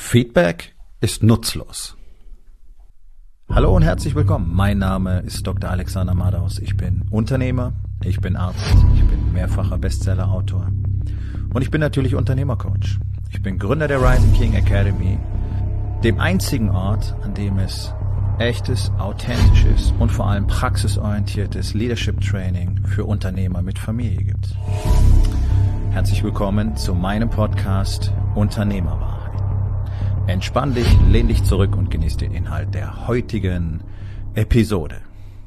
Feedback ist nutzlos. Hallo und herzlich willkommen. Mein Name ist Dr. Alexander Madaus. Ich bin Unternehmer, ich bin Arzt, ich bin mehrfacher Bestsellerautor und ich bin natürlich Unternehmercoach. Ich bin Gründer der Rising King Academy, dem einzigen Ort, an dem es echtes, authentisches und vor allem praxisorientiertes Leadership Training für Unternehmer mit Familie gibt. Herzlich willkommen zu meinem Podcast Unternehmerwahrheit. Entspann dich, lehn dich zurück und genieß den Inhalt der heutigen Episode.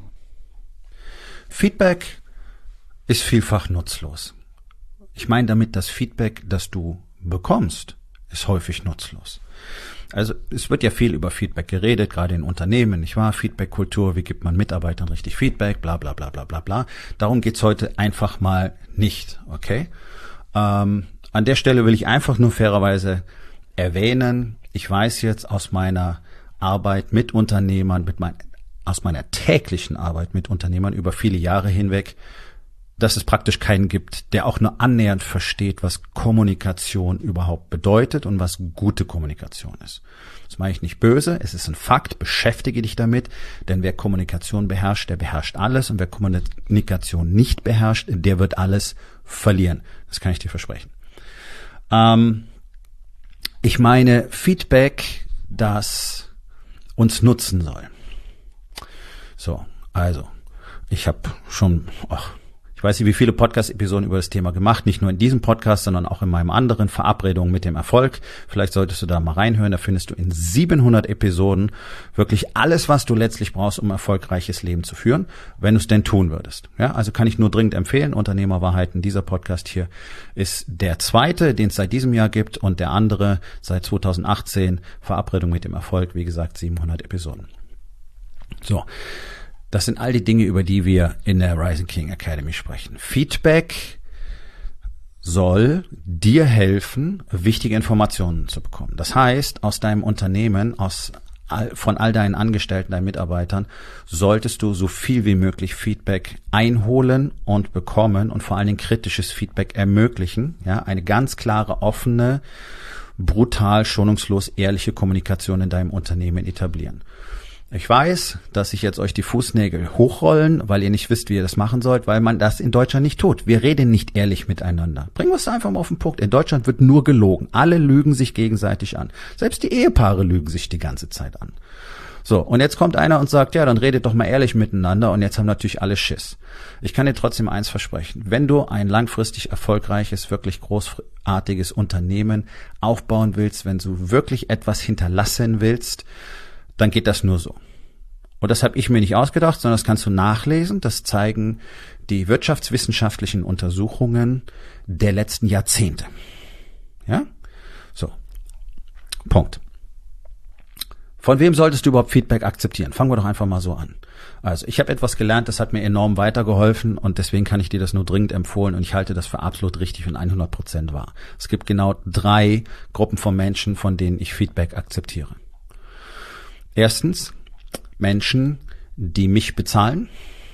Feedback ist vielfach nutzlos. Ich meine damit, das Feedback, das du bekommst, ist häufig nutzlos. Also es wird ja viel über Feedback geredet, gerade in Unternehmen, nicht wahr? Feedback-Kultur, wie gibt man Mitarbeitern richtig Feedback, bla bla bla bla bla bla. Darum geht's heute einfach mal nicht, okay? An der Stelle will ich einfach nur fairerweise erwähnen, ich weiß jetzt aus meiner Arbeit mit Unternehmern, aus meiner täglichen Arbeit mit Unternehmern über viele Jahre hinweg, dass es praktisch keinen gibt, der auch nur annähernd versteht, was Kommunikation überhaupt bedeutet und was gute Kommunikation ist. Das meine ich nicht böse, es ist ein Fakt, beschäftige dich damit, denn wer Kommunikation beherrscht, der beherrscht alles und wer Kommunikation nicht beherrscht, der wird alles verlieren. Das kann ich dir versprechen. Ich meine Feedback, das uns nutzen soll. So, also, ich habe schon, ich weiß nicht, wie viele Podcast-Episoden über das Thema gemacht, nicht nur in diesem Podcast, sondern auch in meinem anderen Verabredungen mit dem Erfolg. Vielleicht solltest du da mal reinhören, da findest du in 700 Episoden wirklich alles, was du letztlich brauchst, um ein erfolgreiches Leben zu führen, wenn du es denn tun würdest. Ja, also kann ich nur dringend empfehlen, Unternehmerwahrheiten, dieser Podcast hier ist der zweite, den es seit diesem Jahr gibt und der andere seit 2018, Verabredung mit dem Erfolg, wie gesagt, 700 Episoden. So. Das sind all die Dinge, über die wir in der Rising King Academy sprechen. Feedback soll dir helfen, wichtige Informationen zu bekommen. Das heißt, aus deinem Unternehmen, von all deinen Angestellten, deinen Mitarbeitern, solltest du so viel wie möglich Feedback einholen und bekommen und vor allen Dingen kritisches Feedback ermöglichen. Ja, eine ganz klare, offene, brutal, schonungslos, ehrliche Kommunikation in deinem Unternehmen etablieren. Ich weiß, dass sich jetzt euch die Fußnägel hochrollen, weil ihr nicht wisst, wie ihr das machen sollt, weil man das in Deutschland nicht tut. Wir reden nicht ehrlich miteinander. Bringen wir es einfach mal auf den Punkt. In Deutschland wird nur gelogen. Alle lügen sich gegenseitig an. Selbst die Ehepaare lügen sich die ganze Zeit an. So, und jetzt kommt einer und sagt, ja, dann redet doch mal ehrlich miteinander und jetzt haben natürlich alle Schiss. Ich kann dir trotzdem eins versprechen. Wenn du ein langfristig erfolgreiches, wirklich großartiges Unternehmen aufbauen willst, wenn du wirklich etwas hinterlassen willst, dann geht das nur so. Und das habe ich mir nicht ausgedacht, sondern das kannst du nachlesen. Das zeigen die wirtschaftswissenschaftlichen Untersuchungen der letzten Jahrzehnte. Ja? So. Punkt. Von wem solltest du überhaupt Feedback akzeptieren? Fangen wir doch einfach mal so an. Also, ich habe etwas gelernt, das hat mir enorm weitergeholfen und deswegen kann ich dir das nur dringend empfehlen und ich halte das für absolut richtig und 100% wahr. Es gibt genau 3 Gruppen von Menschen, von denen ich Feedback akzeptiere. Erstens, Menschen, die mich bezahlen.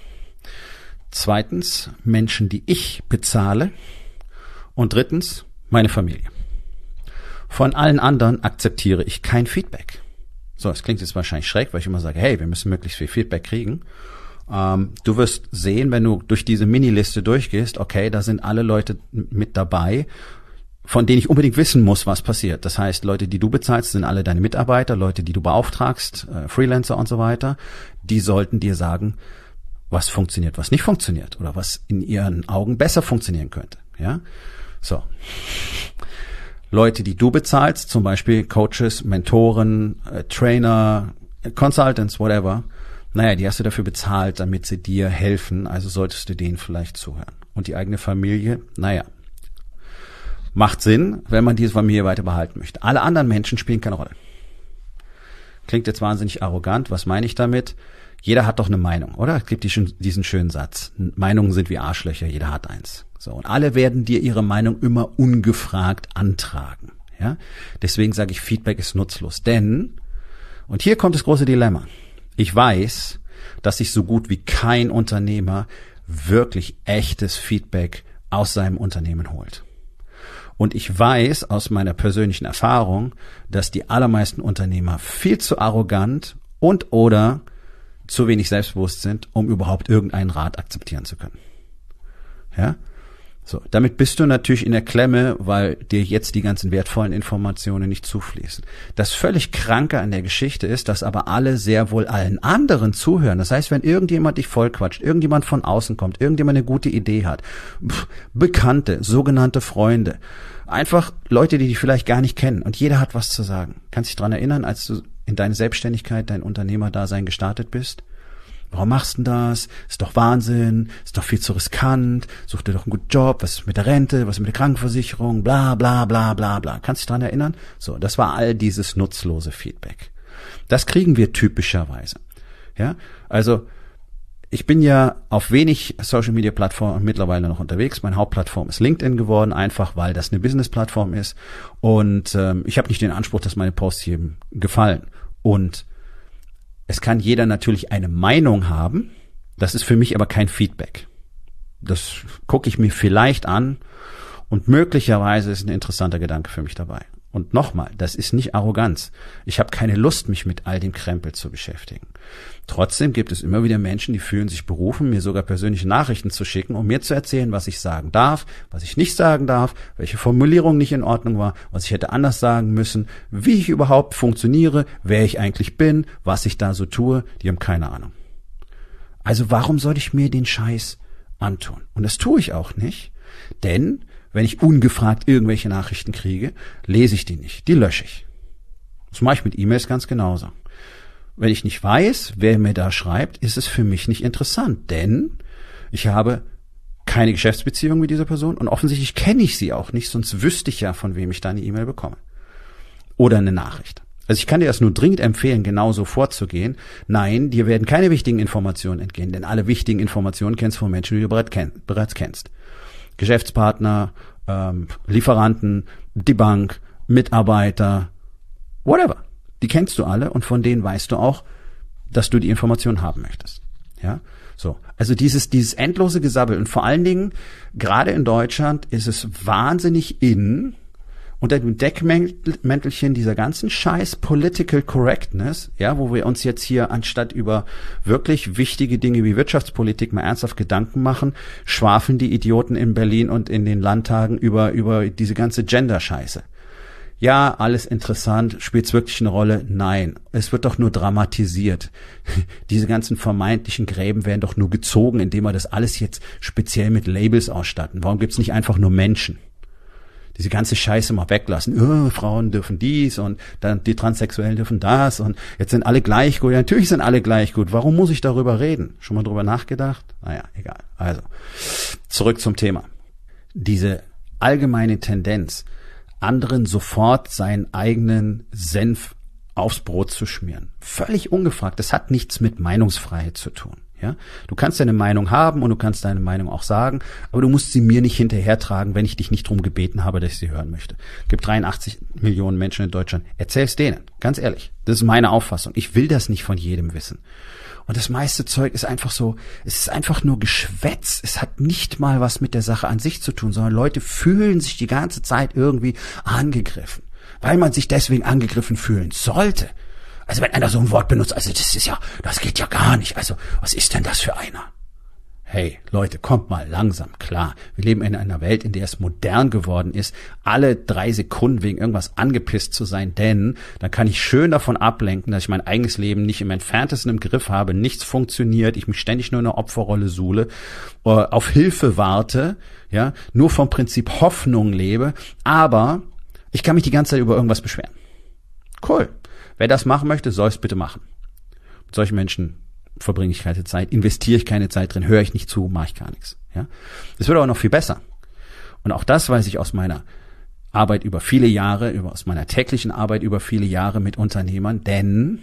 Zweitens, Menschen, die ich bezahle. Und drittens, meine Familie. Von allen anderen akzeptiere ich kein Feedback. So, das klingt jetzt wahrscheinlich schräg, weil ich immer sage, hey, wir müssen möglichst viel Feedback kriegen. Du wirst sehen, wenn du durch diese Miniliste durchgehst, okay, da sind alle Leute mit dabei, von denen ich unbedingt wissen muss, was passiert. Das heißt, Leute, die du bezahlst, sind alle deine Mitarbeiter, Leute, die du beauftragst, Freelancer und so weiter. Die sollten dir sagen, was funktioniert, was nicht funktioniert oder was in ihren Augen besser funktionieren könnte. Ja, so. Leute, die du bezahlst, zum Beispiel Coaches, Mentoren, Trainer, Consultants, whatever. Naja, die hast du dafür bezahlt, damit sie dir helfen. Also solltest du denen vielleicht zuhören. Und die eigene Familie, naja. Macht Sinn, wenn man diese Familie weiter behalten möchte. Alle anderen Menschen spielen keine Rolle. Klingt jetzt wahnsinnig arrogant. Was meine ich damit? Jeder hat doch eine Meinung, oder? Es gibt diesen schönen Satz. Meinungen sind wie Arschlöcher, jeder hat eins. So, und alle werden dir ihre Meinung immer ungefragt antragen. Ja? Deswegen sage ich, Feedback ist nutzlos. Denn, und hier kommt das große Dilemma. Ich weiß, dass sich so gut wie kein Unternehmer wirklich echtes Feedback aus seinem Unternehmen holt. Und ich weiß aus meiner persönlichen Erfahrung, dass die allermeisten Unternehmer viel zu arrogant und oder zu wenig selbstbewusst sind, um überhaupt irgendeinen Rat akzeptieren zu können. Ja? So, damit bist du natürlich in der Klemme, weil dir jetzt die ganzen wertvollen Informationen nicht zufließen. Das völlig Kranke an der Geschichte ist, dass aber alle sehr wohl allen anderen zuhören. Das heißt, wenn irgendjemand dich vollquatscht, irgendjemand von außen kommt, irgendjemand eine gute Idee hat, Bekannte, sogenannte Freunde, einfach Leute, die dich vielleicht gar nicht kennen und jeder hat was zu sagen. Kannst dich dran erinnern, als du in deine Selbstständigkeit, dein Unternehmerdasein gestartet bist? Warum machst du denn das? Ist doch Wahnsinn, ist doch viel zu riskant, such dir doch einen guten Job, was ist mit der Rente, was ist mit der Krankenversicherung, bla bla bla bla bla. Kannst du dich dran erinnern? So, das war all dieses nutzlose Feedback. Das kriegen wir typischerweise. Ja, also ich bin ja auf wenig Social-Media-Plattformen mittlerweile noch unterwegs. Meine Hauptplattform ist LinkedIn geworden, einfach weil das eine Business-Plattform ist. Und ich habe nicht den Anspruch, dass meine Posts jedem gefallen. Und es kann jeder natürlich eine Meinung haben. Das ist für mich aber kein Feedback. Das gucke ich mir vielleicht an und möglicherweise ist ein interessanter Gedanke für mich dabei. Und nochmal, das ist nicht Arroganz. Ich habe keine Lust, mich mit all dem Krempel zu beschäftigen. Trotzdem gibt es immer wieder Menschen, die fühlen sich berufen, mir sogar persönliche Nachrichten zu schicken, um mir zu erzählen, was ich sagen darf, was ich nicht sagen darf, welche Formulierung nicht in Ordnung war, was ich hätte anders sagen müssen, wie ich überhaupt funktioniere, wer ich eigentlich bin, was ich da so tue. Die haben keine Ahnung. Also warum soll ich mir den Scheiß antun? Und das tue ich auch nicht, denn wenn ich ungefragt irgendwelche Nachrichten kriege, lese ich die nicht, die lösche ich. Das mache ich mit E-Mails ganz genauso. Wenn ich nicht weiß, wer mir da schreibt, ist es für mich nicht interessant, denn ich habe keine Geschäftsbeziehung mit dieser Person und offensichtlich kenne ich sie auch nicht, sonst wüsste ich ja, von wem ich da eine E-Mail bekomme. Oder eine Nachricht. Also ich kann dir das nur dringend empfehlen, genauso vorzugehen. Nein, dir werden keine wichtigen Informationen entgehen, denn alle wichtigen Informationen kennst du von Menschen, die du bereits kennst. Geschäftspartner, Lieferanten, die Bank, Mitarbeiter, whatever. Die kennst du alle und von denen weißt du auch, dass du die Information haben möchtest. Ja, so. Also dieses endlose Gesabbel und vor allen Dingen, gerade in Deutschland ist es wahnsinnig unter dem Deckmäntelchen dieser ganzen Scheiß Political Correctness, ja, wo wir uns jetzt hier anstatt über wirklich wichtige Dinge wie Wirtschaftspolitik mal ernsthaft Gedanken machen, schwafeln die Idioten in Berlin und in den Landtagen über diese ganze Gender-Scheiße. Ja, alles interessant, spielt's wirklich eine Rolle? Nein, es wird doch nur dramatisiert. Diese ganzen vermeintlichen Gräben werden doch nur gezogen, indem wir das alles jetzt speziell mit Labels ausstatten. Warum gibt's nicht einfach nur Menschen? Diese ganze Scheiße mal weglassen. Frauen dürfen dies und dann die Transsexuellen dürfen das und jetzt sind alle gleich gut. Ja, natürlich sind alle gleich gut. Warum muss ich darüber reden? Schon mal drüber nachgedacht? Naja, egal. Also, zurück zum Thema. Diese allgemeine Tendenz, anderen sofort seinen eigenen Senf aufs Brot zu schmieren. Völlig ungefragt. Das hat nichts mit Meinungsfreiheit zu tun. Ja, du kannst deine Meinung haben und du kannst deine Meinung auch sagen, aber du musst sie mir nicht hinterhertragen, wenn ich dich nicht drum gebeten habe, dass ich sie hören möchte. Es gibt 83 Millionen Menschen in Deutschland. Erzähl's denen, ganz ehrlich. Das ist meine Auffassung. Ich will das nicht von jedem wissen. Und das meiste Zeug ist einfach so, es ist einfach nur Geschwätz. Es hat nicht mal was mit der Sache an sich zu tun, sondern Leute fühlen sich die ganze Zeit irgendwie angegriffen, weil man sich deswegen angegriffen fühlen sollte. Also wenn einer so ein Wort benutzt, also das geht ja gar nicht. Also was ist denn das für einer? Hey Leute, kommt mal langsam klar. Wir leben in einer Welt, in der es modern geworden ist, alle 3 Sekunden wegen irgendwas angepisst zu sein, denn dann kann ich schön davon ablenken, dass ich mein eigenes Leben nicht im Entferntesten im Griff habe, nichts funktioniert, ich mich ständig nur in einer Opferrolle suhle, auf Hilfe warte, ja, nur vom Prinzip Hoffnung lebe, aber ich kann mich die ganze Zeit über irgendwas beschweren. Cool. Wer das machen möchte, soll es bitte machen. Mit solchen Menschen verbringe ich keine Zeit, investiere ich keine Zeit drin, höre ich nicht zu, mache ich gar nichts. Ja, es wird aber noch viel besser. Und auch das weiß ich aus meiner Arbeit über viele Jahre, aus meiner täglichen Arbeit über viele Jahre mit Unternehmern, denn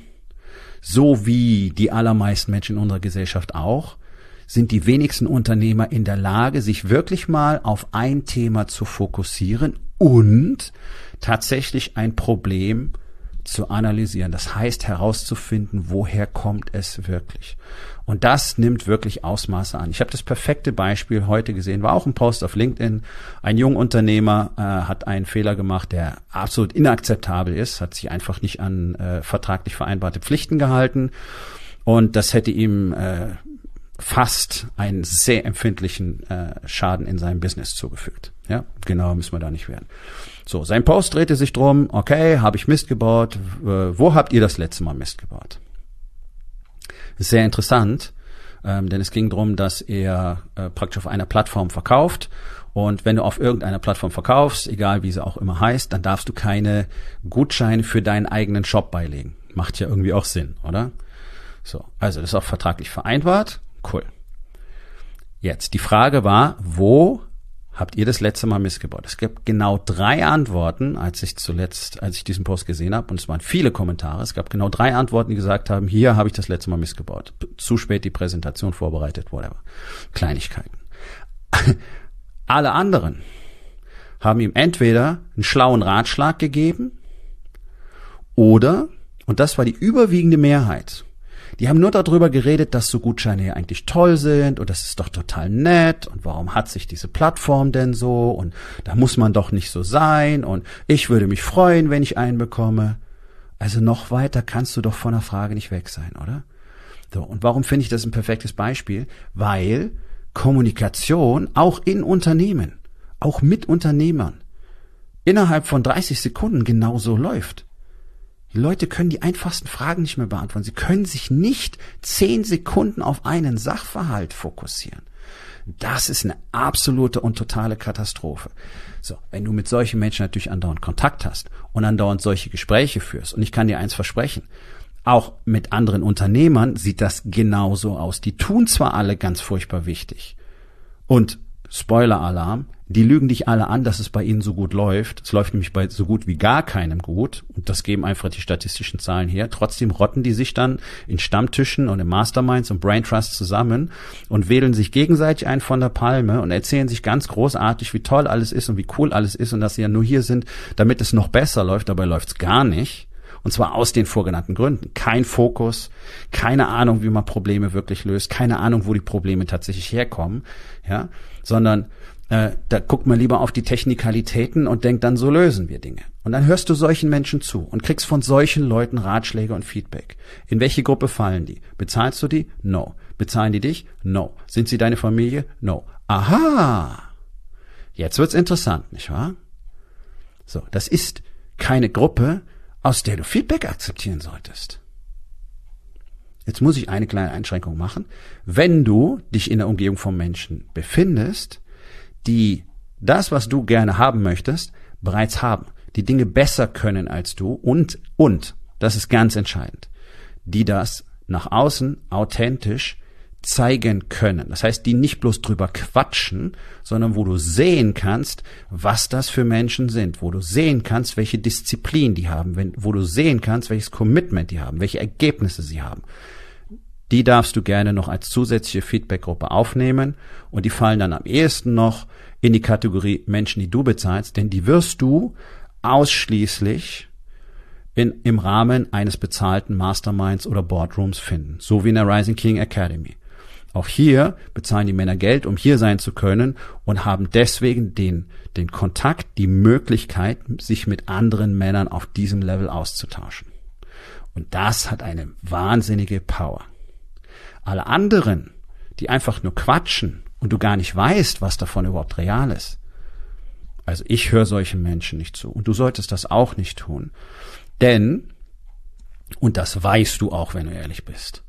so wie die allermeisten Menschen in unserer Gesellschaft auch, sind die wenigsten Unternehmer in der Lage, sich wirklich mal auf ein Thema zu fokussieren und tatsächlich ein Problem zu analysieren. Das heißt, herauszufinden, woher kommt es wirklich. Und das nimmt wirklich Ausmaße an. Ich habe das perfekte Beispiel heute gesehen, war auch ein Post auf LinkedIn. Ein junger Unternehmer hat einen Fehler gemacht, der absolut inakzeptabel ist, hat sich einfach nicht an vertraglich vereinbarte Pflichten gehalten. Und das hätte ihm fast einen sehr empfindlichen Schaden in seinem Business zugefügt. Ja, genau müssen wir da nicht werden. So, sein Post drehte sich drum, okay, habe ich Mist gebaut? Wo habt ihr das letzte Mal Mist gebaut? Sehr interessant, denn es ging darum, dass er praktisch auf einer Plattform verkauft. Und wenn du auf irgendeiner Plattform verkaufst, egal wie sie auch immer heißt, dann darfst du keine Gutscheine für deinen eigenen Shop beilegen. Macht ja irgendwie auch Sinn, oder? So, also das ist auch vertraglich vereinbart. Cool. Jetzt, die Frage war, wo habt ihr das letzte Mal missgebaut? Es gab genau 3 Antworten, als ich diesen Post gesehen habe, und es waren viele Kommentare. Es gab genau 3 Antworten, die gesagt haben, hier habe ich das letzte Mal missgebaut. Zu spät die Präsentation vorbereitet, whatever. Kleinigkeiten. Alle anderen haben ihm entweder einen schlauen Ratschlag gegeben oder, und das war die überwiegende Mehrheit, die haben nur darüber geredet, dass so Gutscheine ja eigentlich toll sind und das ist doch total nett und warum hat sich diese Plattform denn so und da muss man doch nicht so sein und ich würde mich freuen, wenn ich einen bekomme. Also noch weiter kannst du doch von der Frage nicht weg sein, oder? So, und warum finde ich das ein perfektes Beispiel? Weil Kommunikation auch in Unternehmen, auch mit Unternehmern, innerhalb von 30 Sekunden genauso läuft. Die Leute können die einfachsten Fragen nicht mehr beantworten. Sie können sich nicht 10 Sekunden auf einen Sachverhalt fokussieren. Das ist eine absolute und totale Katastrophe. So, wenn du mit solchen Menschen natürlich andauernd Kontakt hast und andauernd solche Gespräche führst, und ich kann dir eins versprechen, auch mit anderen Unternehmern sieht das genauso aus. Die tun zwar alle ganz furchtbar wichtig und Spoiler-Alarm, die lügen dich alle an, dass es bei ihnen so gut läuft. Es läuft nämlich bei so gut wie gar keinem gut. Und das geben einfach die statistischen Zahlen her. Trotzdem rotten die sich dann in Stammtischen und in Masterminds und Brain Trusts zusammen und wählen sich gegenseitig ein von der Palme und erzählen sich ganz großartig, wie toll alles ist und wie cool alles ist und dass sie ja nur hier sind, damit es noch besser läuft. Dabei läuft's gar nicht. Und zwar aus den vorgenannten Gründen. Kein Fokus, keine Ahnung, wie man Probleme wirklich löst, keine Ahnung, wo die Probleme tatsächlich herkommen, ja, sondern da guckt man lieber auf die Technikalitäten und denkt dann, so lösen wir Dinge. Und dann hörst du solchen Menschen zu und kriegst von solchen Leuten Ratschläge und Feedback. In welche Gruppe fallen die? Bezahlst du die? No. Bezahlen die dich? No. Sind sie deine Familie? No. Aha! Jetzt wird's interessant, nicht wahr? So, das ist keine Gruppe, aus der du Feedback akzeptieren solltest. Jetzt muss ich eine kleine Einschränkung machen. Wenn du dich in der Umgebung von Menschen befindest, die das, was du gerne haben möchtest, bereits haben, die Dinge besser können als du und, das ist ganz entscheidend, die das nach außen authentisch zeigen können. Das heißt, die nicht bloß drüber quatschen, sondern wo du sehen kannst, was das für Menschen sind, wo du sehen kannst, welche Disziplin die haben, wo du sehen kannst, welches Commitment die haben, welche Ergebnisse sie haben. Die darfst du gerne noch als zusätzliche Feedbackgruppe aufnehmen und die fallen dann am ehesten noch in die Kategorie Menschen, die du bezahlst, denn die wirst du ausschließlich im Rahmen eines bezahlten Masterminds oder Boardrooms finden, so wie in der Rising King Academy. Auch hier bezahlen die Männer Geld, um hier sein zu können und haben deswegen den Kontakt, die Möglichkeit, sich mit anderen Männern auf diesem Level auszutauschen. Und das hat eine wahnsinnige Power. Alle anderen, die einfach nur quatschen und du gar nicht weißt, was davon überhaupt real ist. Also ich höre solchen Menschen nicht zu und du solltest das auch nicht tun. Denn, und das weißt du auch, wenn du ehrlich bist,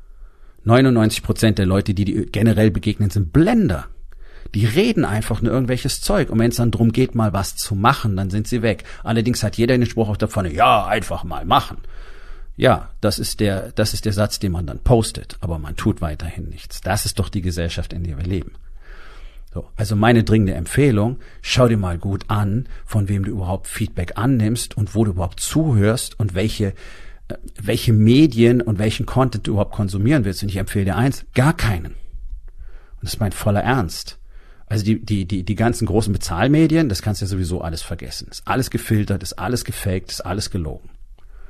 99% der Leute, die generell begegnen, sind Blender. Die reden einfach nur irgendwelches Zeug. Und wenn es dann drum geht, mal was zu machen, dann sind sie weg. Allerdings hat jeder den Spruch auch davon, ja, einfach mal machen. Ja, das ist der Satz, den man dann postet. Aber man tut weiterhin nichts. Das ist doch die Gesellschaft, in der wir leben. So, also meine dringende Empfehlung, schau dir mal gut an, von wem du überhaupt Feedback annimmst und wo du überhaupt zuhörst und welche Medien und welchen Content du überhaupt konsumieren willst. Und ich empfehle dir eins, gar keinen. Und das ist mein voller Ernst. Also die ganzen großen Bezahlmedien, das kannst du ja sowieso alles vergessen. Ist alles gefiltert, ist alles gefaked, ist alles gelogen.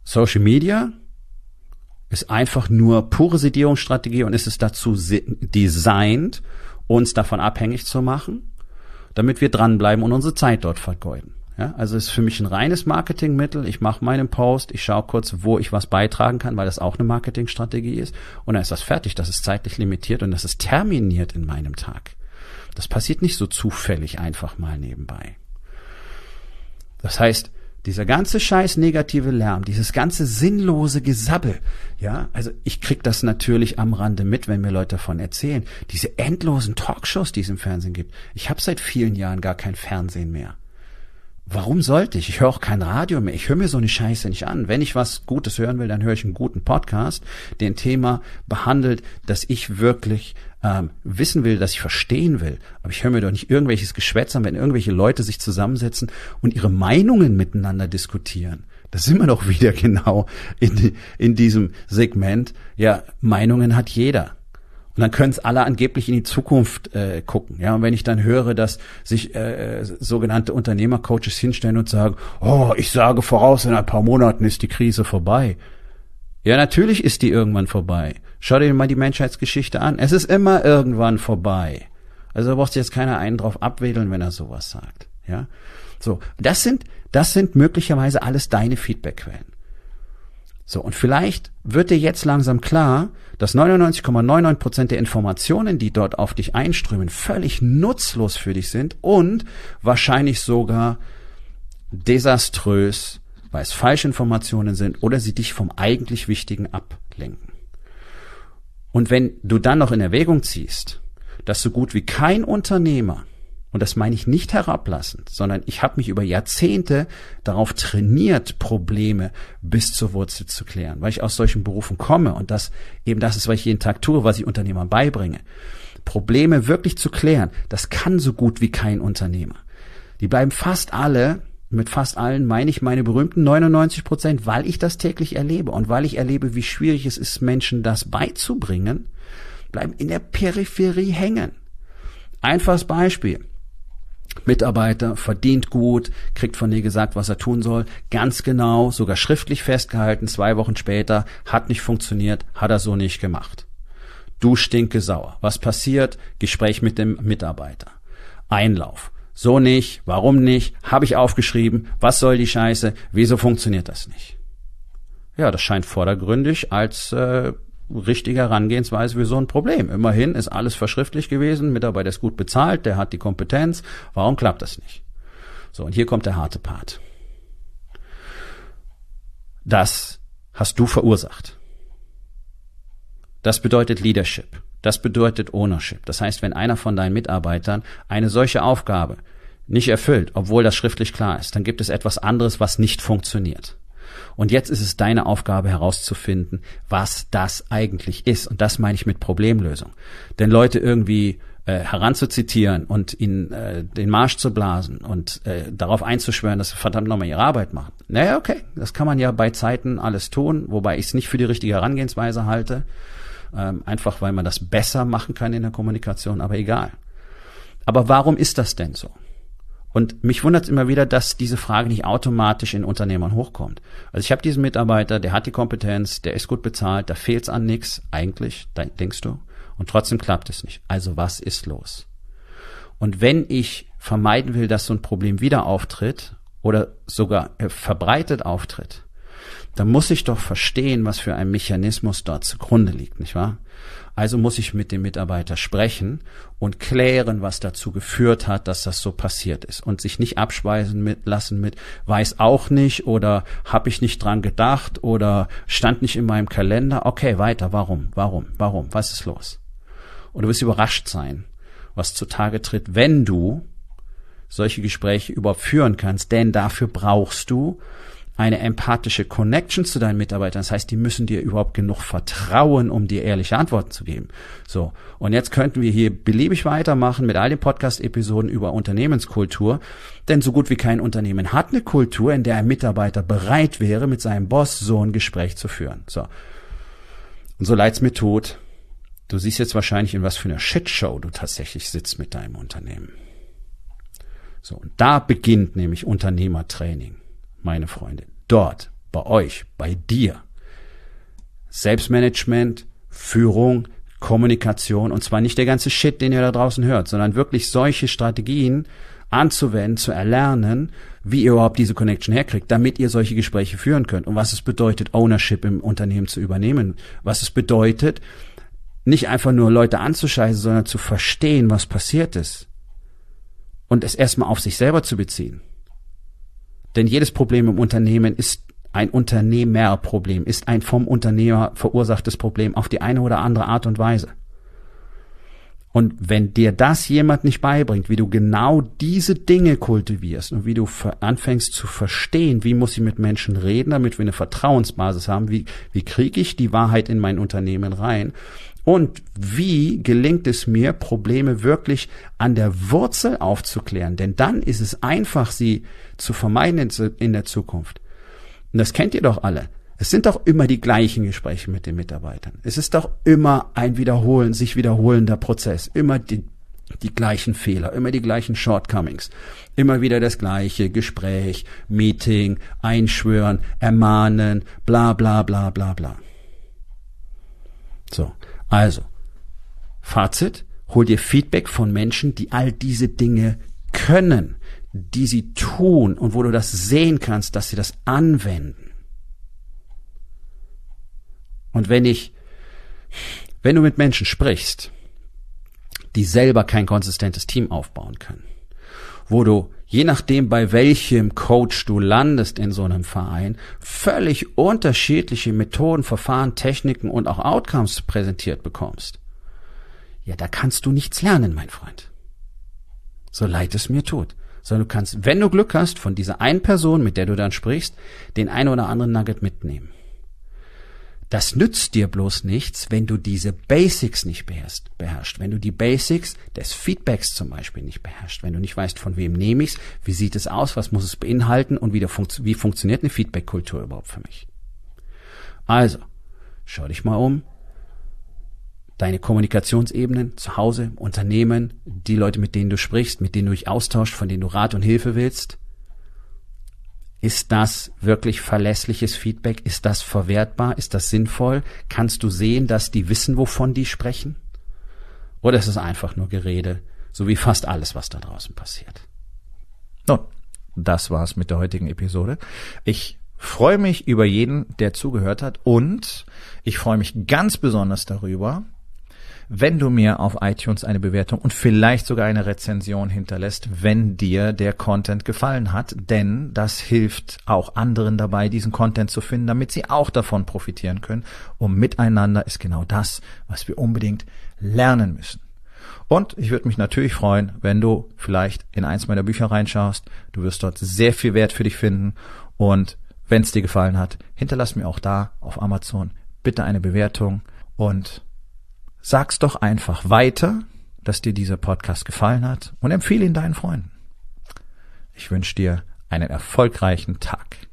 Social Media ist einfach nur pure Sedierungsstrategie und ist es dazu designt, uns davon abhängig zu machen, damit wir dranbleiben und unsere Zeit dort vergeuden. Ja, also es ist für mich ein reines Marketingmittel. Ich mache meinen Post, ich schaue kurz, wo ich was beitragen kann, weil das auch eine Marketingstrategie ist. Und dann ist das fertig. Das ist zeitlich limitiert und das ist terminiert in meinem Tag. Das passiert nicht so zufällig einfach mal nebenbei. Das heißt, dieser ganze scheiß negative Lärm, dieses ganze sinnlose Gesabbel, ja, also ich krieg das natürlich am Rande mit, wenn mir Leute davon erzählen. Diese endlosen Talkshows, die es im Fernsehen gibt. Ich habe seit vielen Jahren gar kein Fernsehen mehr. Warum sollte ich? Ich höre auch kein Radio mehr. Ich höre mir so eine Scheiße nicht an. Wenn ich was Gutes hören will, dann höre ich einen guten Podcast, der ein Thema behandelt, das ich wirklich wissen will, das ich verstehen will. Aber ich höre mir doch nicht irgendwelches Geschwätz an, wenn irgendwelche Leute sich zusammensetzen und ihre Meinungen miteinander diskutieren. Da sind wir doch wieder genau in diesem Segment. Ja, Meinungen hat jeder. Und dann können es alle angeblich in die Zukunft gucken. Ja, und wenn ich dann höre, dass sich sogenannte Unternehmercoaches hinstellen und sagen, oh, ich sage voraus, in ein paar Monaten ist die Krise vorbei. Ja, natürlich ist die irgendwann vorbei. Schau dir mal die Menschheitsgeschichte an. Es ist immer irgendwann vorbei. Also da brauchst du jetzt keiner einen drauf abwedeln, wenn er sowas sagt. Ja, so, das sind möglicherweise alles deine Feedbackquellen. So, und vielleicht wird dir jetzt langsam klar, dass 99,99% der Informationen, die dort auf dich einströmen, völlig nutzlos für dich sind und wahrscheinlich sogar desaströs, weil es Falschinformationen sind oder sie dich vom eigentlich Wichtigen ablenken. Und wenn du dann noch in Erwägung ziehst, dass so gut wie kein Unternehmer, und das meine ich nicht herablassend, sondern ich habe mich über Jahrzehnte darauf trainiert, Probleme bis zur Wurzel zu klären, weil ich aus solchen Berufen komme und das ist, was ich jeden Tag tue, was ich Unternehmern beibringe. Probleme wirklich zu klären, das kann so gut wie kein Unternehmer. Die bleiben fast alle, mit fast allen meine ich meine berühmten 99%, weil ich das täglich erlebe und weil ich erlebe, wie schwierig es ist, Menschen das beizubringen, bleiben in der Peripherie hängen. Einfaches Beispiel. Mitarbeiter verdient gut, kriegt von dir gesagt, was er tun soll, ganz genau, sogar schriftlich festgehalten, 2 Wochen später, hat nicht funktioniert, hat er so nicht gemacht. Du stinkesauer. Was passiert? Gespräch mit dem Mitarbeiter. Einlauf. So nicht, warum nicht, habe ich aufgeschrieben, was soll die Scheiße, wieso funktioniert das nicht? Ja, das scheint vordergründig als richtige Herangehensweise für so ein Problem. Immerhin ist alles verschriftlich gewesen, Mitarbeiter ist gut bezahlt, der hat die Kompetenz. Warum klappt das nicht? So, und hier kommt der harte Part. Das hast du verursacht. Das bedeutet Leadership. Das bedeutet Ownership. Das heißt, wenn einer von deinen Mitarbeitern eine solche Aufgabe nicht erfüllt, obwohl das schriftlich klar ist, dann gibt es etwas anderes, was nicht funktioniert. Und jetzt ist es deine Aufgabe herauszufinden, was das eigentlich ist. Und das meine ich mit Problemlösung. Denn Leute irgendwie heranzuzitieren und ihnen den Marsch zu blasen und darauf einzuschwören, dass sie verdammt nochmal ihre Arbeit machen. Naja, okay, das kann man ja bei Zeiten alles tun, wobei ich es nicht für die richtige Herangehensweise halte. Einfach weil man das besser machen kann in der Kommunikation, aber egal. Aber warum ist das denn so? Und mich wundert es immer wieder, dass diese Frage nicht automatisch in Unternehmern hochkommt. Also ich habe diesen Mitarbeiter, der hat die Kompetenz, der ist gut bezahlt, da fehlt's an nichts, eigentlich, denkst du, und trotzdem klappt es nicht. Also was ist los? Und wenn ich vermeiden will, dass so ein Problem wieder auftritt oder sogar verbreitet auftritt, dann muss ich doch verstehen, was für ein Mechanismus dort zugrunde liegt, nicht wahr? Also muss ich mit dem Mitarbeiter sprechen und klären, was dazu geführt hat, dass das so passiert ist und sich nicht abspeisen lassen mit weiß auch nicht oder habe ich nicht dran gedacht oder stand nicht in meinem Kalender. Okay, weiter. Warum? Was ist los? Und du wirst überrascht sein, was zutage tritt, wenn du solche Gespräche überhaupt führen kannst, denn dafür brauchst du eine empathische Connection zu deinen Mitarbeitern. Das heißt, die müssen dir überhaupt genug vertrauen, um dir ehrliche Antworten zu geben. So. Und jetzt könnten wir hier beliebig weitermachen mit all den Podcast-Episoden über Unternehmenskultur. Denn so gut wie kein Unternehmen hat eine Kultur, in der ein Mitarbeiter bereit wäre, mit seinem Boss so ein Gespräch zu führen. So. Und so leid's mir tut, du siehst jetzt wahrscheinlich, in was für einer Shitshow du tatsächlich sitzt mit deinem Unternehmen. So. Und da beginnt nämlich Unternehmertraining. Meine Freunde, dort bei euch, bei dir. Selbstmanagement, Führung, Kommunikation, und zwar nicht der ganze Shit, den ihr da draußen hört, sondern wirklich solche Strategien anzuwenden, zu erlernen, wie ihr überhaupt diese Connection herkriegt, damit ihr solche Gespräche führen könnt und was es bedeutet, Ownership im Unternehmen zu übernehmen, was es bedeutet, nicht einfach nur Leute anzuscheißen, sondern zu verstehen, was passiert ist und es erstmal auf sich selber zu beziehen. Denn jedes Problem im Unternehmen ist ein Unternehmerproblem, ist ein vom Unternehmer verursachtes Problem auf die eine oder andere Art und Weise. Und wenn dir das jemand nicht beibringt, wie du genau diese Dinge kultivierst und wie du anfängst zu verstehen, wie muss ich mit Menschen reden, damit wir eine Vertrauensbasis haben, wie kriege ich die Wahrheit in mein Unternehmen rein und wie gelingt es mir, Probleme wirklich an der Wurzel aufzuklären, denn dann ist es einfach, sie zu vermeiden in der Zukunft. Und das kennt ihr doch alle. Es sind doch immer die gleichen Gespräche mit den Mitarbeitern. Es ist doch immer ein sich wiederholender Prozess. Immer die gleichen Fehler, immer die gleichen Shortcomings. Immer wieder das gleiche Gespräch, Meeting, einschwören, ermahnen, bla bla bla bla bla. So, also, Fazit, hol dir Feedback von Menschen, die all diese Dinge können, die sie tun und wo du das sehen kannst, dass sie das anwenden. Und wenn du mit Menschen sprichst, die selber kein konsistentes Team aufbauen können, wo du, je nachdem bei welchem Coach du landest in so einem Verein, völlig unterschiedliche Methoden, Verfahren, Techniken und auch Outcomes präsentiert bekommst, ja, da kannst du nichts lernen, mein Freund. So leid es mir tut. Sondern du kannst, wenn du Glück hast, von dieser einen Person, mit der du dann sprichst, den einen oder anderen Nugget mitnehmen. Das nützt dir bloß nichts, wenn du diese Basics nicht beherrschst. Wenn du die Basics des Feedbacks zum Beispiel nicht beherrschst. Wenn du nicht weißt, von wem nehme ich's, wie sieht es aus, was muss es beinhalten und wie funktioniert eine Feedback-Kultur überhaupt für mich. Also, schau dich mal um. Deine Kommunikationsebenen zu Hause, im Unternehmen, die Leute, mit denen du sprichst, mit denen du dich austauschst, von denen du Rat und Hilfe willst. Ist das wirklich verlässliches Feedback? Ist das verwertbar? Ist das sinnvoll? Kannst du sehen, dass die wissen, wovon die sprechen? Oder ist es einfach nur Gerede, so wie fast alles, was da draußen passiert? Nun, das war's mit der heutigen Episode. Ich freue mich über jeden, der zugehört hat, und ich freue mich ganz besonders darüber, wenn du mir auf iTunes eine Bewertung und vielleicht sogar eine Rezension hinterlässt, wenn dir der Content gefallen hat, denn das hilft auch anderen dabei, diesen Content zu finden, damit sie auch davon profitieren können. Und miteinander ist genau das, was wir unbedingt lernen müssen. Und ich würde mich natürlich freuen, wenn du vielleicht in eins meiner Bücher reinschaust. Du wirst dort sehr viel Wert für dich finden, und wenn es dir gefallen hat, hinterlass mir auch da auf Amazon bitte eine Bewertung und sag's doch einfach weiter, dass dir dieser Podcast gefallen hat, und empfehle ihn deinen Freunden. Ich wünsche dir einen erfolgreichen Tag.